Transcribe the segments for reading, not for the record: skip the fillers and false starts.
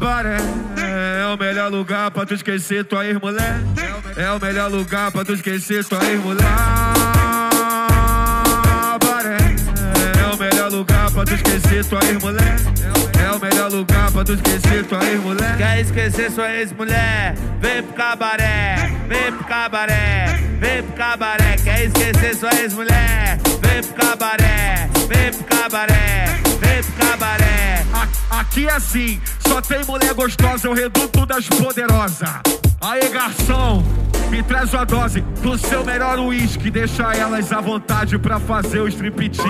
cabaré é o melhor lugar pra tu esquecer tua ex-mulher. É o melhor lugar pra tu esquecer tua ex-mulher. Cabaré é o melhor lugar pra tu esquecer tua ex-mulher. É o melhor lugar pra tu esquecer tua ex-mulher. Quer esquecer sua ex-mulher? Vem pro cabaré, vem pro cabaré, vem pro cabaré. Quer esquecer sua ex-mulher? Vem pro cabaré, vem pro cabaré, vem pro cabaré. Aqui é assim, só tem mulher gostosa, é o reduto das poderosas. Aí, garçom, me traz uma dose do seu melhor uísque. Deixa elas à vontade pra fazer o striptease.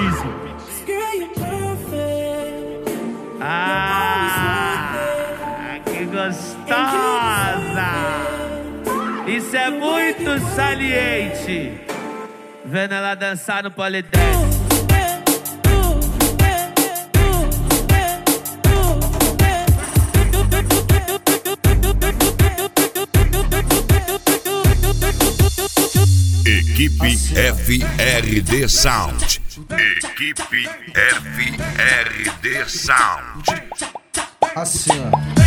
Que gostosa! Isso é muito saliente. Vendo ela dançar no polidense. Equipe FRD Sound. Equipe FRD Sound. Assim, ó.